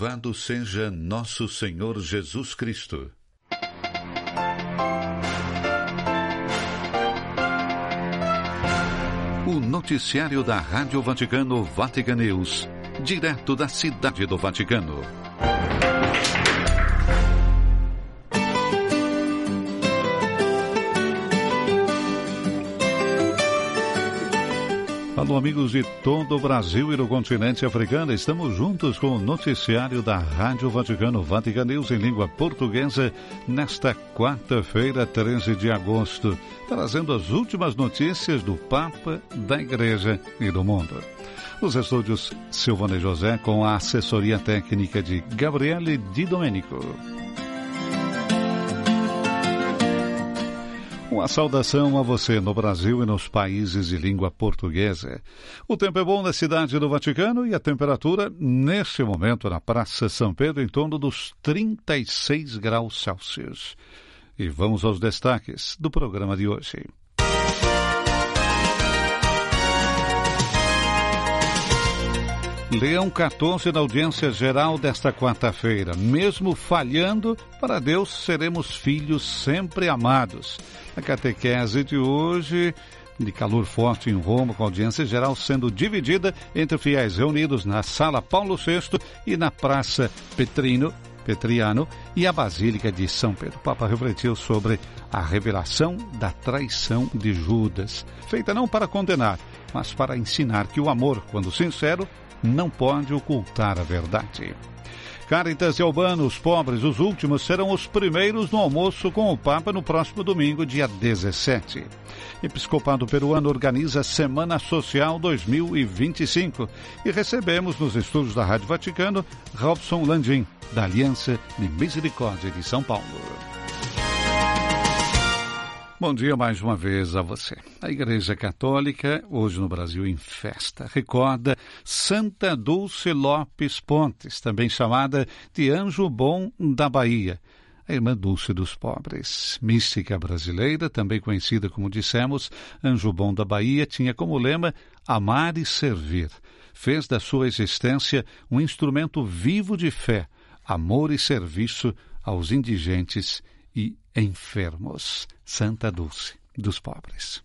Louvado seja nosso Senhor Jesus Cristo. O noticiário da Rádio Vaticano Vatican News, direto da Cidade do Vaticano. Alô, amigos de todo o Brasil e do continente africano, estamos juntos com o noticiário da Rádio Vaticano Vatican News em língua portuguesa nesta quarta-feira, 13 de agosto, trazendo as últimas notícias do Papa, da Igreja e do mundo. Nos estúdios, Silvana José com a assessoria técnica de Gabriele Di Domenico. Uma saudação a você no Brasil e nos países de língua portuguesa. O tempo é bom na cidade do Vaticano e a temperatura, neste momento, na Praça São Pedro, em torno dos 36 graus Celsius. E vamos aos destaques do programa de hoje. Leão XIV na audiência geral desta quarta-feira. Mesmo falhando, para Deus seremos filhos sempre amados. A catequese de hoje, de calor forte em Roma, com a audiência geral sendo dividida entre fiéis reunidos na Sala Paulo VI e na Praça Petriano e a Basílica de São Pedro. O Papa refletiu sobre a revelação da traição de Judas, feita não para condenar, mas para ensinar que o amor, quando sincero, não pode ocultar a verdade. Caritas e Albano, os pobres, os últimos, serão os primeiros no almoço com o Papa no próximo domingo, dia 17. Episcopado Peruano organiza Semana Social 2025 e recebemos nos estúdios da Rádio Vaticano Robson Landim, da Aliança de Misericórdia de São Paulo. Bom dia mais uma vez a você. A Igreja Católica, hoje no Brasil em festa, recorda Santa Dulce Lopes Pontes, também chamada de Anjo Bom da Bahia, a irmã Dulce dos pobres. Mística brasileira, também conhecida como dissemos, Anjo Bom da Bahia, tinha como lema amar e servir. Fez da sua existência um instrumento vivo de fé, amor e serviço aos indigentes e enfermos. Santa Dulce dos pobres.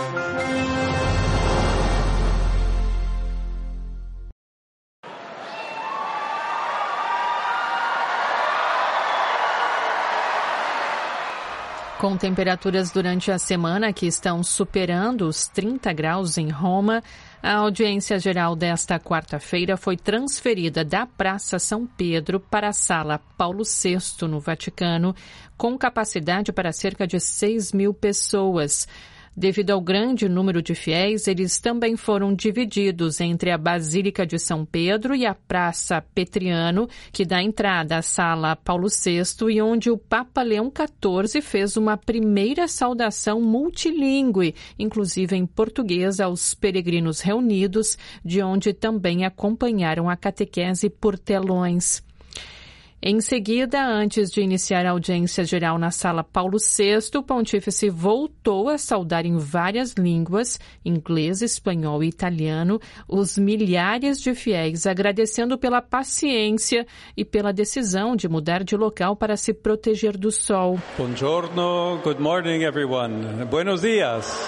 Com temperaturas durante a semana que estão superando os 30 graus em Roma, a audiência geral desta quarta-feira foi transferida da Praça São Pedro para a Sala Paulo VI, no Vaticano, com capacidade para cerca de 6.000 pessoas. Devido ao grande número de fiéis, eles também foram divididos entre a Basílica de São Pedro e a Praça Petriano, que dá entrada à Sala Paulo VI, e onde o Papa Leão XIV fez uma primeira saudação multilingüe, inclusive em português, aos peregrinos reunidos, de onde também acompanharam a catequese por telões. Em seguida, antes de iniciar a audiência geral na Sala Paulo VI, o pontífice voltou a saudar em várias línguas, inglês, espanhol e italiano, os milhares de fiéis, agradecendo pela paciência e pela decisão de mudar de local para se proteger do sol. Buongiorno, good morning everyone. Buenos dias.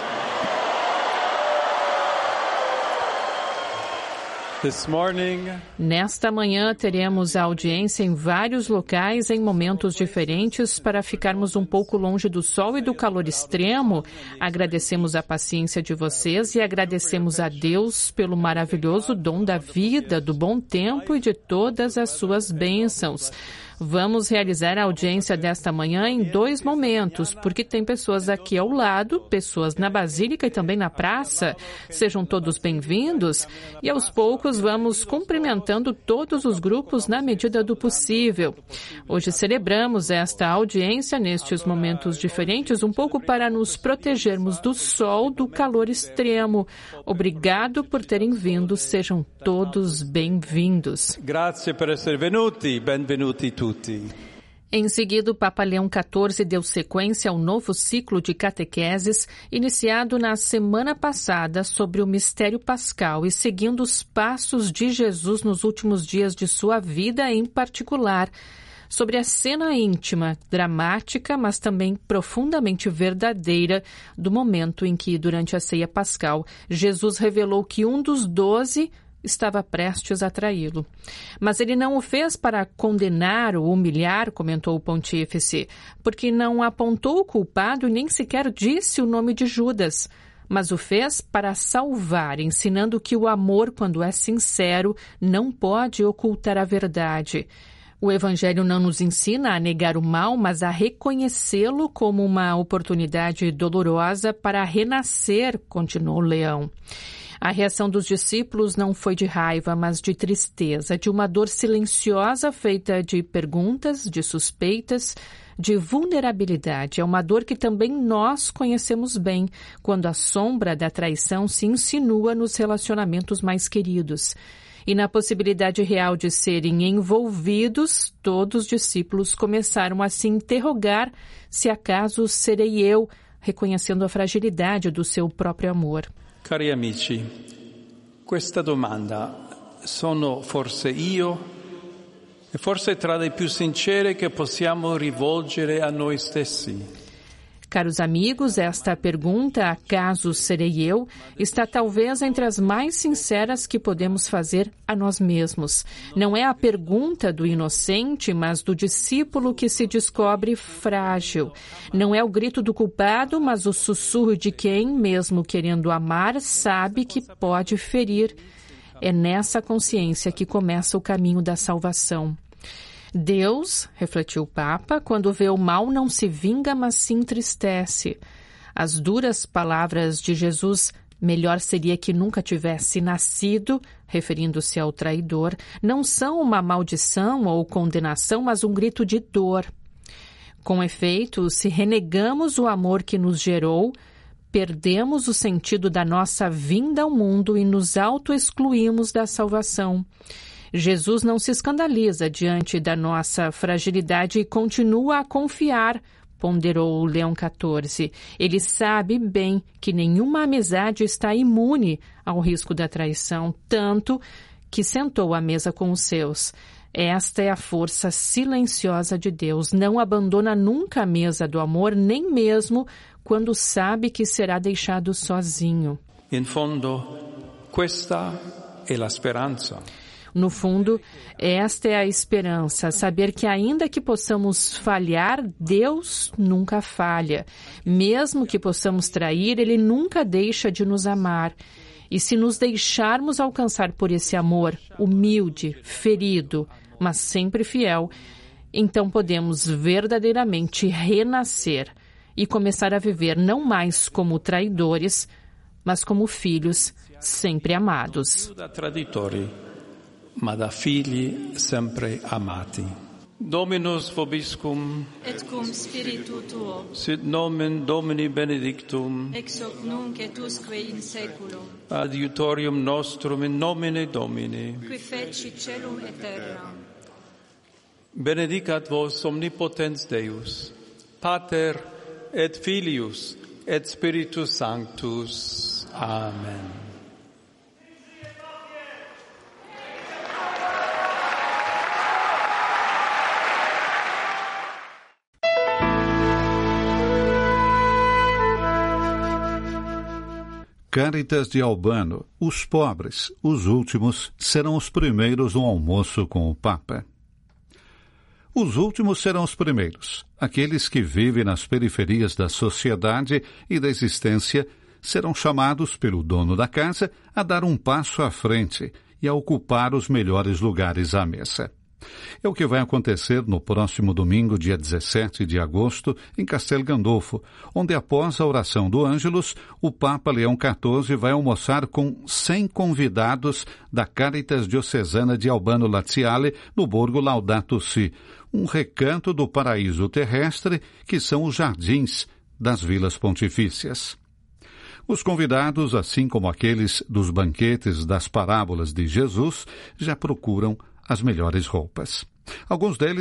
Nesta manhã teremos a audiência em vários locais em momentos diferentes para ficarmos um pouco longe do sol e do calor extremo. Agradecemos a paciência de vocês e agradecemos a Deus pelo maravilhoso dom da vida, do bom tempo e de todas as suas bênçãos. Vamos realizar a audiência desta manhã em 2 momentos, porque tem pessoas aqui ao lado, pessoas na Basílica e também na praça. Sejam todos bem-vindos e aos poucos vamos cumprimentando todos os grupos na medida do possível. Hoje celebramos esta audiência nestes momentos diferentes, um pouco para nos protegermos do sol, do calor extremo. Obrigado por terem vindo, sejam todos bem-vindos. Grazie per essere venuti, benvenuti tutti. Em seguida, o Papa Leão XIV deu sequência ao novo ciclo de catequeses iniciado na semana passada sobre o mistério pascal e seguindo os passos de Jesus nos últimos dias de sua vida, em particular, sobre a cena íntima, dramática, mas também profundamente verdadeira do momento em que, durante a ceia pascal, Jesus revelou que um dos 12 estava prestes a traí-lo. Mas ele não o fez para condenar ou humilhar, comentou o pontífice, porque não apontou o culpado e nem sequer disse o nome de Judas, mas o fez para salvar, ensinando que o amor, quando é sincero, não pode ocultar a verdade. O Evangelho não nos ensina a negar o mal, mas a reconhecê-lo como uma oportunidade dolorosa para renascer, continuou Leão. A reação dos discípulos não foi de raiva, mas de tristeza, de uma dor silenciosa feita de perguntas, de suspeitas, de vulnerabilidade. É uma dor que também nós conhecemos bem, quando a sombra da traição se insinua nos relacionamentos mais queridos. E na possibilidade real de serem envolvidos, todos os discípulos começaram a se interrogar se acaso serei eu, reconhecendo a fragilidade do seu próprio amor. Cari amici, questa domanda, sono forse io? E forse tra le più sincere che possiamo rivolgere a noi stessi. Caros amigos, esta pergunta, acaso serei eu, está talvez entre as mais sinceras que podemos fazer a nós mesmos. Não é a pergunta do inocente, mas do discípulo que se descobre frágil. Não é o grito do culpado, mas o sussurro de quem, mesmo querendo amar, sabe que pode ferir. É nessa consciência que começa o caminho da salvação. Deus, refletiu o Papa, quando vê o mal não se vinga, mas se entristece. As duras palavras de Jesus, melhor seria que nunca tivesse nascido, referindo-se ao traidor, não são uma maldição ou condenação, mas um grito de dor. Com efeito, se renegamos o amor que nos gerou, perdemos o sentido da nossa vinda ao mundo e nos auto-excluímos da salvação. Jesus não se escandaliza diante da nossa fragilidade e continua a confiar, ponderou Leão XIV. Ele sabe bem que nenhuma amizade está imune ao risco da traição, tanto que sentou à mesa com os seus. Esta é a força silenciosa de Deus. Não abandona nunca a mesa do amor, nem mesmo quando sabe que será deixado sozinho. In fondo, questa è la speranza. No fundo, esta é a esperança, saber que ainda que possamos falhar, Deus nunca falha. Mesmo que possamos trair, Ele nunca deixa de nos amar. E se nos deixarmos alcançar por esse amor, humilde, ferido, mas sempre fiel, então podemos verdadeiramente renascer e começar a viver não mais como traidores, mas como filhos sempre amados. Ma da figli sempre amati. Dominus vobiscum, et cum spiritu tuo, sit nomen Domini benedictum, ex hoc nunc et usque in saeculum, adiutorium nostrum in nomine Domini, qui feci celum et terra. Benedicat vos omnipotens Deus, Pater et Filius et Spiritus Sanctus. Amen. Cáritas de Albano, os pobres, os últimos, serão os primeiros no almoço com o Papa. Os últimos serão os primeiros. Aqueles que vivem nas periferias da sociedade e da existência serão chamados pelo dono da casa a dar um passo à frente e a ocupar os melhores lugares à mesa. É o que vai acontecer no próximo domingo, dia 17 de agosto, em Castel Gandolfo, onde após a oração do Ângelus, o Papa Leão XIV vai almoçar com 100 convidados da Caritas Diocesana de Albano Laziale, no Borgo Laudato Si, um recanto do paraíso terrestre que são os jardins das vilas pontifícias. Os convidados, assim como aqueles dos banquetes das parábolas de Jesus, já procuram as melhores roupas. Alguns deles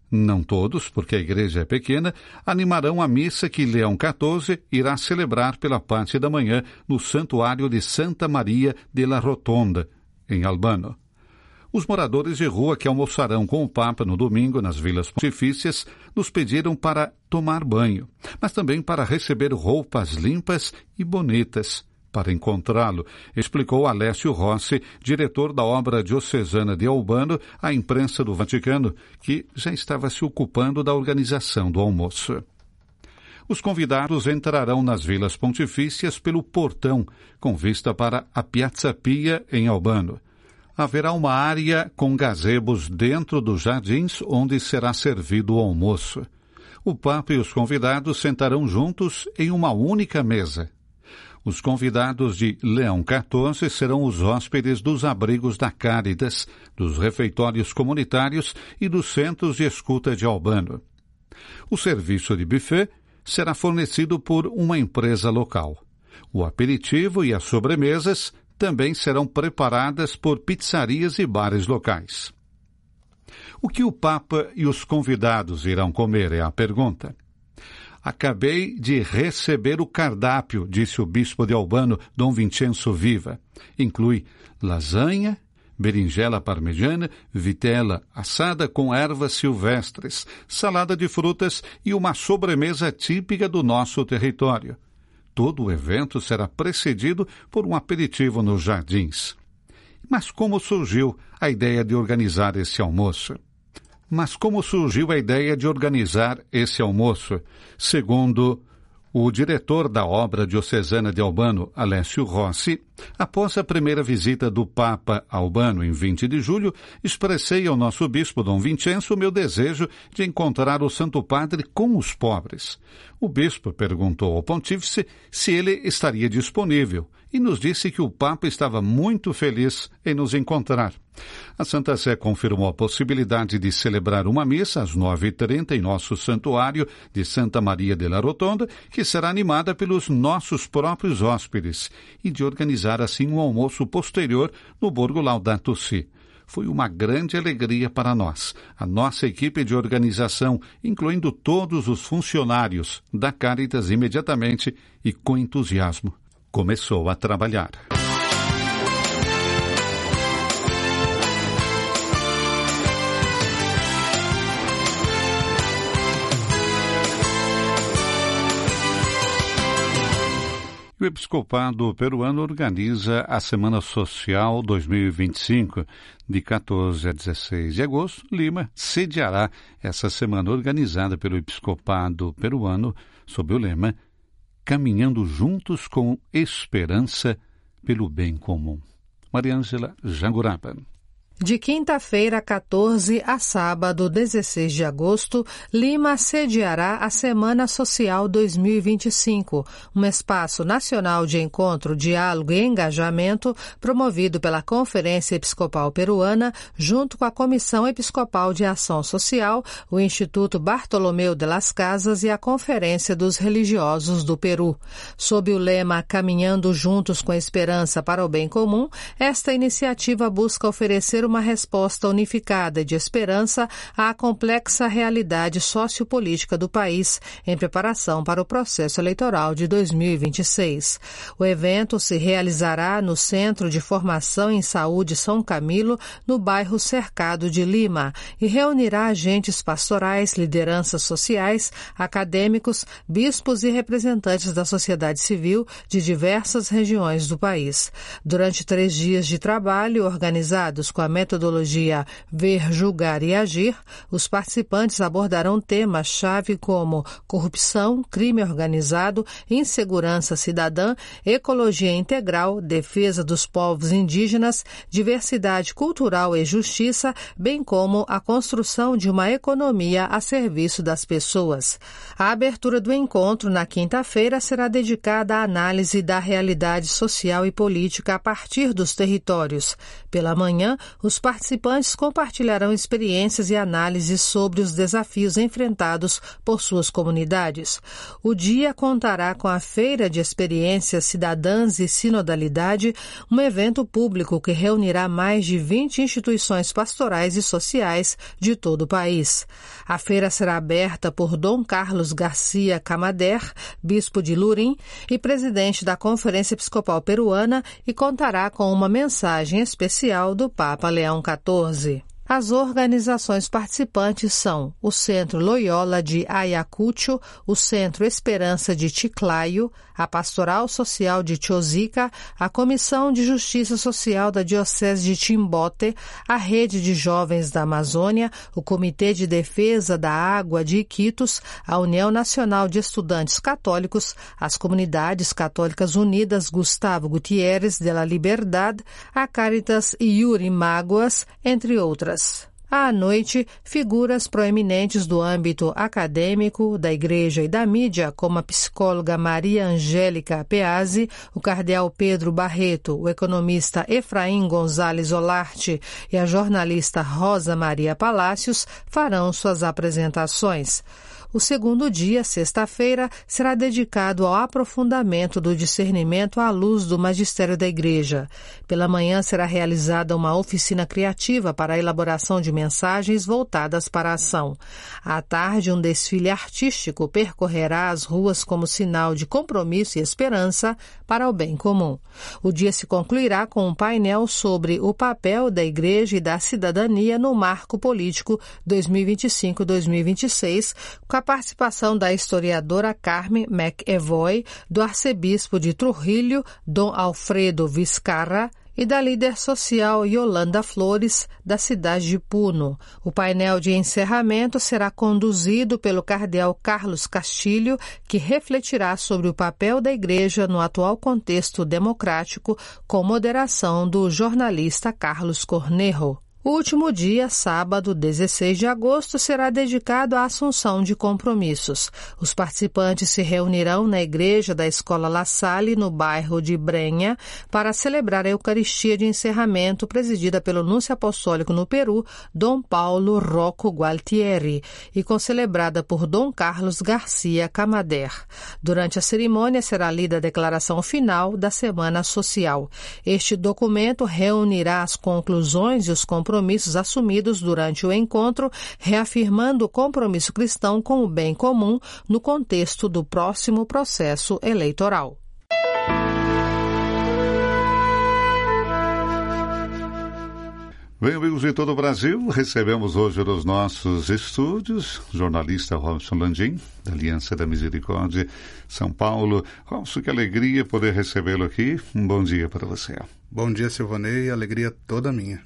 Não todos, porque a igreja é pequena, animarão a missa que Leão XIV irá celebrar pela parte da manhã no Santuário de Santa Maria della Rotonda, em Albano. Os moradores de rua que almoçarão com o Papa no domingo nas vilas pontifícias nos pediram para tomar banho, mas também para receber roupas limpas e bonitas. Para encontrá-lo, explicou Alessio Rossi, diretor da obra diocesana de Albano, à imprensa do Vaticano, que já estava se ocupando da organização do almoço. Os convidados entrarão nas vilas pontifícias pelo portão, com vista para a Piazza Pia, em Albano. Haverá uma área com gazebos dentro dos jardins onde será servido o almoço. O Papa e os convidados sentarão juntos em uma única mesa. Os convidados de Leão XIV serão os hóspedes dos abrigos da Cáritas, dos refeitórios comunitários e dos centros de escuta de Albano. O serviço de buffet será fornecido por uma empresa local. O aperitivo e as sobremesas também serão preparadas por pizzarias e bares locais. O que o Papa e os convidados irão comer é a pergunta. Acabei de receber o cardápio, disse o bispo de Albano, Dom Vincenzo Viva. Inclui lasanha, berinjela parmegiana, vitela assada com ervas silvestres, salada de frutas e uma sobremesa típica do nosso território. Todo o evento será precedido por um aperitivo nos jardins. Mas como surgiu a ideia de organizar esse almoço? Segundo o diretor da obra diocesana de Albano, Alessio Rossi, após a primeira visita do Papa a Albano em 20 de julho, expressei ao nosso bispo Dom Vincenzo o meu desejo de encontrar o Santo Padre com os pobres. O bispo perguntou ao pontífice se ele estaria disponível e nos disse que o Papa estava muito feliz em nos encontrar. A Santa Sé confirmou a possibilidade de celebrar uma missa às 9h30 em nosso santuário de Santa Maria della Rotonda, que será animada pelos nossos próprios hóspedes, e de organizar assim um almoço posterior no Borgo Laudato Si. Foi uma grande alegria para nós. A nossa equipe de organização, incluindo todos os funcionários da Cáritas, imediatamente e com entusiasmo, começou a trabalhar. O Episcopado Peruano organiza a Semana Social 2025, de 14 a 16 de agosto. Lima sediará essa semana organizada pelo Episcopado Peruano sob o lema Caminhando Juntos com Esperança pelo Bem Comum. Mariângela Jangurapa. De quinta-feira, 14 a sábado, 16 de agosto, Lima sediará a Semana Social 2025, um espaço nacional de encontro, diálogo e engajamento promovido pela Conferência Episcopal Peruana, junto com a Comissão Episcopal de Ação Social, o Instituto Bartolomeu de las Casas e a Conferência dos Religiosos do Peru. Sob o lema Caminhando Juntos com Esperança para o Bem Comum, esta iniciativa busca oferecer uma resposta unificada de esperança à complexa realidade sociopolítica do país em preparação para o processo eleitoral de 2026. O evento se realizará no Centro de Formação em Saúde São Camilo, no bairro Cercado de Lima, e reunirá agentes pastorais, lideranças sociais, acadêmicos, bispos e representantes da sociedade civil de diversas regiões do país. Durante 3 dias de trabalho, organizados com a metodologia Ver, Julgar e Agir, os participantes abordarão temas-chave como corrupção, crime organizado, insegurança cidadã, ecologia integral, defesa dos povos indígenas, diversidade cultural e justiça, bem como a construção de uma economia a serviço das pessoas. A abertura do encontro, na quinta-feira, será dedicada à análise da realidade social e política a partir dos territórios. Pela manhã, Os participantes compartilharão experiências e análises sobre os desafios enfrentados por suas comunidades. O dia contará com a Feira de Experiências Cidadãs e Sinodalidade, um evento público que reunirá mais de 20 instituições pastorais e sociais de todo o país. A feira será aberta por Dom Carlos Garcia Camader, bispo de Lurim e presidente da Conferência Episcopal Peruana, e contará com uma mensagem especial do Papa Leão XIV. As organizações participantes são o Centro Loyola de Ayacucho, o Centro Esperança de Chiclayo, a Pastoral Social de Chosica, a Comissão de Justiça Social da Diocese de Chimbote, a Rede de Jovens da Amazônia, o Comitê de Defesa da Água de Iquitos, a União Nacional de Estudantes Católicos, as Comunidades Católicas Unidas Gustavo Gutierrez de la Liberdad, a Caritas Yuri Mágoas, entre outras. À noite, figuras proeminentes do âmbito acadêmico, da igreja e da mídia, como a psicóloga Maria Angélica Peazzi, o cardeal Pedro Barreto, o economista Efraim Gonzalez Olarte e a jornalista Rosa Maria Palácios, farão suas apresentações. O segundo dia, sexta-feira, será dedicado ao aprofundamento do discernimento à luz do magistério da Igreja. Pela manhã será realizada uma oficina criativa para a elaboração de mensagens voltadas para a ação. À tarde, um desfile artístico percorrerá as ruas como sinal de compromisso e esperança para o bem comum. O dia se concluirá com um painel sobre o papel da Igreja e da cidadania no marco político 2025-2026, com a participação da historiadora Carmen McEvoy, do arcebispo de Trujillo, Dom Alfredo Vizcarra, e da líder social Yolanda Flores, da cidade de Puno. O painel de encerramento será conduzido pelo cardeal Carlos Castilho, que refletirá sobre o papel da Igreja no atual contexto democrático, com moderação do jornalista Carlos Cornejo. O último dia, sábado, 16 de agosto, será dedicado à assunção de compromissos. Os participantes se reunirão na igreja da Escola La Salle, no bairro de Brenha, para celebrar a Eucaristia de encerramento presidida pelo Núncio Apostólico no Peru, Dom Paulo Rocco Gualtieri, e concelebrada por Dom Carlos Garcia Camader. Durante a cerimônia será lida a declaração final da Semana Social. Este documento reunirá as conclusões e os compromissos assumidos durante o encontro, reafirmando o compromisso cristão com o bem comum no contexto do próximo processo eleitoral. Bem, amigos de todo o Brasil, recebemos hoje nos nossos estúdios o jornalista Robson Landim, da Aliança da Misericórdia, São Paulo. Robson, que alegria poder recebê-lo aqui. Um bom dia para você. Bom dia, Silvanei, alegria toda minha.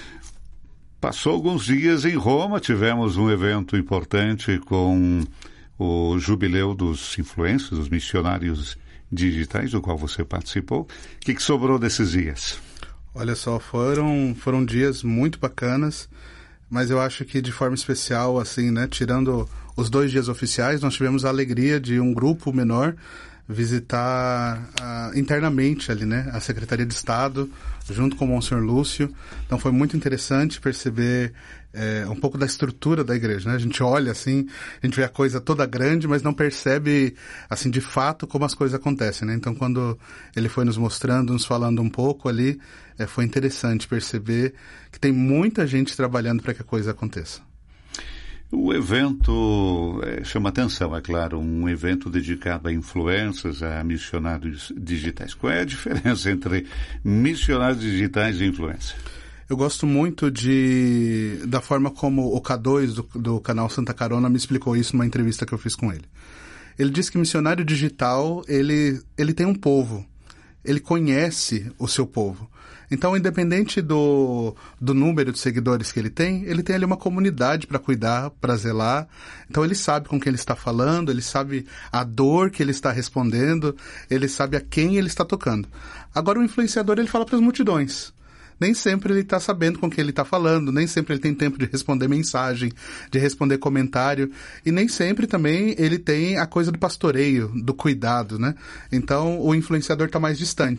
Passou alguns dias em Roma, tivemos um evento importante com o jubileu dos influencers, dos missionários digitais, do qual você participou. O que sobrou desses dias? Olha só, foram dias muito bacanas, mas eu acho que de forma especial, assim, né, tirando os 2 dias oficiais, nós tivemos a alegria de um grupo menor visitar internamente ali, né, a Secretaria de Estado, junto com o Monsenhor Lúcio. Então foi muito interessante perceber um pouco da estrutura da igreja, né? A gente olha assim, a gente vê a coisa toda grande, mas não percebe, assim, de fato como as coisas acontecem, né? Então quando ele foi nos mostrando, nos falando um pouco ali, foi interessante perceber que tem muita gente trabalhando para que a coisa aconteça. O evento chama atenção, é claro, um evento dedicado a influências, a missionários digitais. Qual é a diferença entre missionários digitais e influência? Eu gosto muito da forma como o K2 do canal Santa Carona me explicou isso numa entrevista que eu fiz com ele. Ele disse que missionário digital, ele tem um povo, ele conhece o seu povo. Então, independente do número de seguidores que ele tem ali uma comunidade para cuidar, para zelar. Então, ele sabe com quem ele está falando, ele sabe a dor que ele está respondendo, ele sabe a quem ele está tocando. Agora, o influenciador, ele fala para as multidões. Nem sempre ele está sabendo com quem ele está falando, nem sempre ele tem tempo de responder mensagem, de responder comentário, e nem sempre também ele tem a coisa do pastoreio, do cuidado, né? Então, o influenciador está mais distante.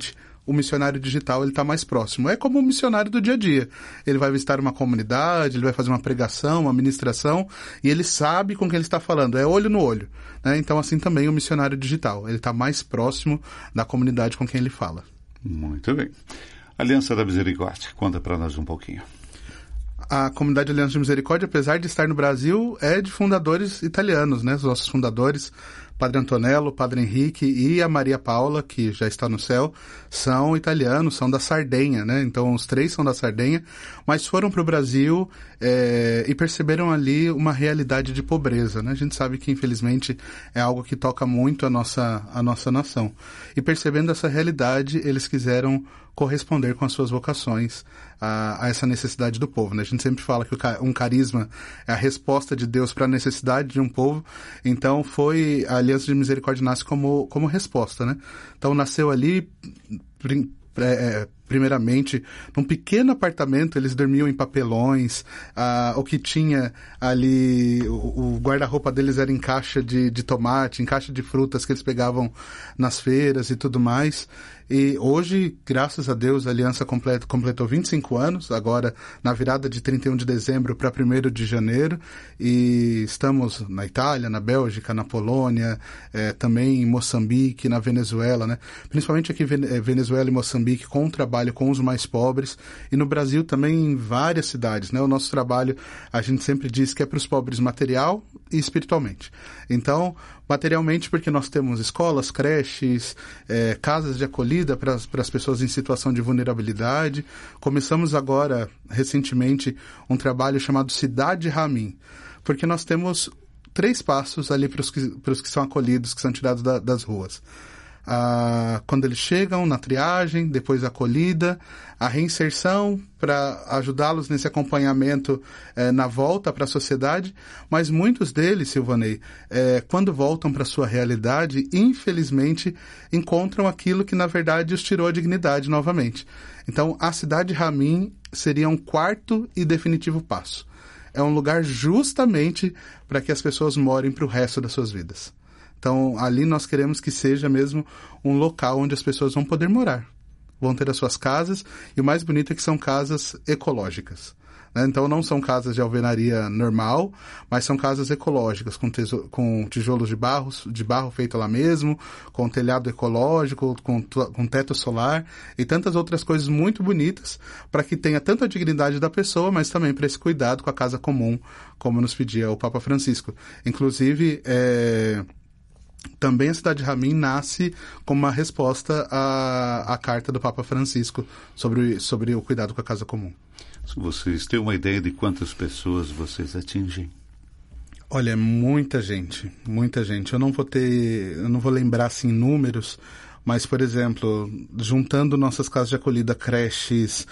o missionário digital ele está mais próximo. É como o missionário do dia a dia. Ele vai visitar uma comunidade, ele vai fazer uma pregação, uma ministração, e ele sabe com quem ele está falando. É olho no olho. Né? Então, assim também o missionário digital. Ele está mais próximo da comunidade com quem ele fala. Muito bem. Aliança da Misericórdia, conta para nós um pouquinho. A comunidade Aliança de Misericórdia, apesar de estar no Brasil, é de fundadores italianos, né? Os nossos fundadores, Padre Antonello, Padre Henrique e a Maria Paula, que já está no céu, são italianos, são da Sardenha, né? Então, os 3 são da Sardenha, mas foram para o Brasil e perceberam ali uma realidade de pobreza, né? A gente sabe que, infelizmente, é algo que toca muito a nossa nação. E percebendo essa realidade, eles quiseram corresponder com as suas vocações a essa necessidade do povo, né? A gente sempre fala que um carisma é a resposta de Deus para a necessidade de um povo, então a Aliança de Misericórdia nasce como resposta, né? Então nasceu ali, primeiramente, num pequeno apartamento, eles dormiam em papelões, o que tinha ali, o guarda-roupa deles era em caixa de tomate, em caixa de frutas que eles pegavam nas feiras e tudo mais. E hoje, graças a Deus, a Aliança completou 25 anos, agora na virada de 31 de dezembro para 1º de janeiro, e estamos na Itália, na Bélgica, na Polônia, também em Moçambique, na Venezuela, né? Principalmente aqui Venezuela e Moçambique, com o trabalho com os mais pobres, e no Brasil também em várias cidades, né? O nosso trabalho, a gente sempre diz que é para os pobres material e espiritualmente. Então, materialmente porque nós temos escolas, creches, casas de acolhida para as pessoas em situação de vulnerabilidade. Começamos agora, recentemente, um trabalho chamado Cidade Ramin, porque nós temos 3 passos ali para os que são acolhidos, que são tirados das ruas. Quando eles chegam na triagem, depois a acolhida, a reinserção para ajudá-los nesse acompanhamento na volta para a sociedade, mas muitos deles, Silvanei, quando voltam para a sua realidade, infelizmente encontram aquilo que na verdade os tirou a dignidade novamente. Então a Cidade Ramin seria um 4º e definitivo passo. É um lugar justamente para que as pessoas morem para o resto das suas vidas. Então, ali nós queremos que seja mesmo um local onde as pessoas vão poder morar. Vão ter as suas casas, e o mais bonito é que são casas ecológicas. Né? Então, não são casas de alvenaria normal, mas são casas ecológicas, com tijolos de barro feito lá mesmo, com telhado ecológico, com teto solar, e tantas outras coisas muito bonitas, para que tenha tanto a dignidade da pessoa, mas também para esse cuidado com a casa comum, como nos pedia o Papa Francisco. Inclusive, também a Cidade Ramin nasce como uma resposta à carta do Papa Francisco sobre o cuidado com a casa comum. Vocês têm uma ideia de quantas pessoas vocês atingem? Olha, muita gente, muita gente. Eu não vou lembrar assim números, mas, por exemplo, juntando nossas casas de acolhida, creches,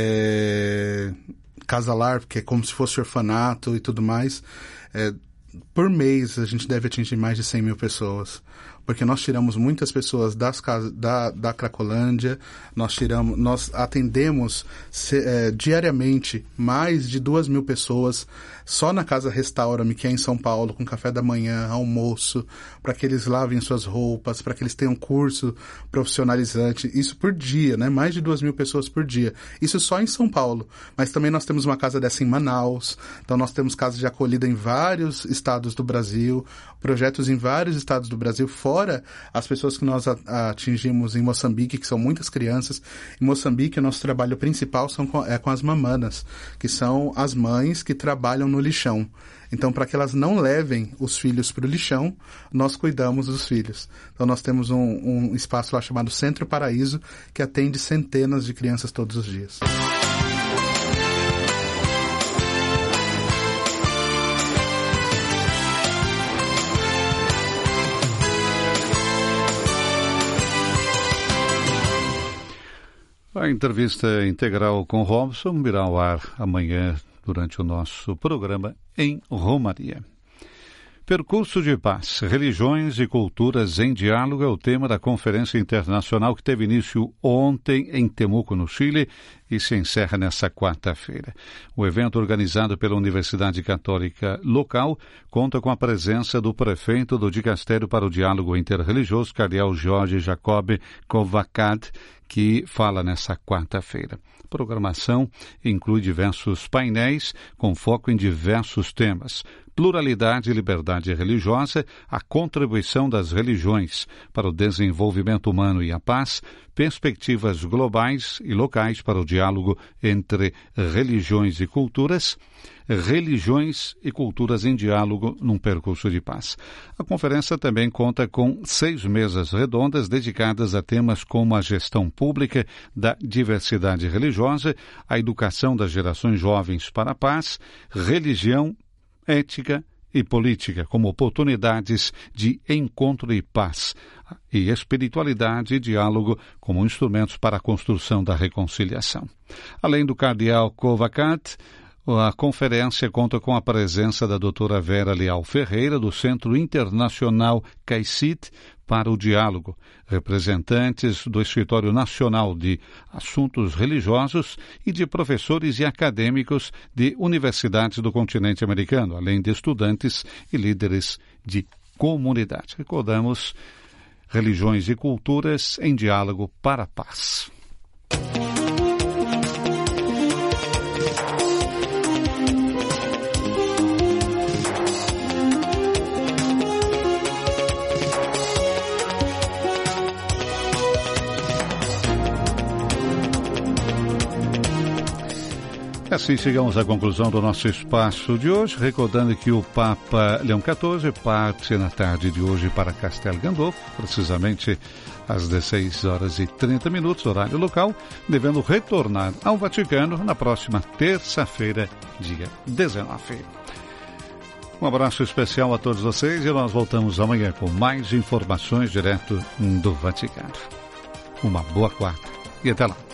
casa-lar, que é como se fosse orfanato e tudo mais, por mês a gente deve atingir mais de 100 mil pessoas, porque nós tiramos muitas pessoas das casas da Cracolândia, nós atendemos diariamente mais de 2.000 pessoas só na Casa Restaura-me, que é em São Paulo, com café da manhã, almoço, para que eles lavem suas roupas, para que eles tenham curso profissionalizante, isso por dia, né? Mais de 2.000 pessoas por dia. Isso só em São Paulo. Mas também nós temos uma casa dessa em Manaus, então nós temos casas de acolhida em vários estados do Brasil, projetos em vários estados do Brasil, fora as pessoas que nós atingimos em Moçambique, que são muitas crianças. Em Moçambique, o nosso trabalho principal é com as mamanas, que são as mães que trabalham no lixão. Então, para que elas não levem os filhos para o lixão, nós cuidamos dos filhos. Então, nós temos um espaço lá chamado Centro Paraíso, que atende centenas de crianças todos os dias. A entrevista integral com Robson virá ao ar amanhã durante o nosso programa em Romaria. Percurso de Paz, Religiões e Culturas em Diálogo é o tema da Conferência Internacional que teve início ontem em Temuco, no Chile, e se encerra nesta quarta-feira. O evento, organizado pela Universidade Católica local, conta com a presença do prefeito do Dicastério para o Diálogo Interreligioso, Cardeal Jorge Jacob Kovacad, que fala nessa quarta-feira. A programação inclui diversos painéis com foco em diversos temas: pluralidade e liberdade religiosa, a contribuição das religiões para o desenvolvimento humano e a paz, perspectivas globais e locais para o diálogo entre religiões e culturas em diálogo num percurso de paz. A conferência também conta com 6 mesas redondas dedicadas a temas como a gestão pública da diversidade religiosa, a educação das gerações jovens para a paz, religião, ética e política como oportunidades de encontro e paz, e espiritualidade e diálogo como instrumentos para a construção da reconciliação. Além do cardeal Kovacat, a conferência conta com a presença da doutora Vera Leal Ferreira, do Centro Internacional CAICIT para o Diálogo, representantes do Escritório Nacional de Assuntos Religiosos e de professores e acadêmicos de universidades do continente americano, além de estudantes e líderes de comunidade. Recordamos, religiões e culturas em diálogo para a paz. Assim chegamos à conclusão do nosso espaço de hoje, recordando que o Papa Leão XIV parte na tarde de hoje para Castel Gandolfo, precisamente às 16h30, horário local, devendo retornar ao Vaticano na próxima terça-feira, dia 19. Um abraço especial a todos vocês e nós voltamos amanhã com mais informações direto do Vaticano. Uma boa quarta e até lá.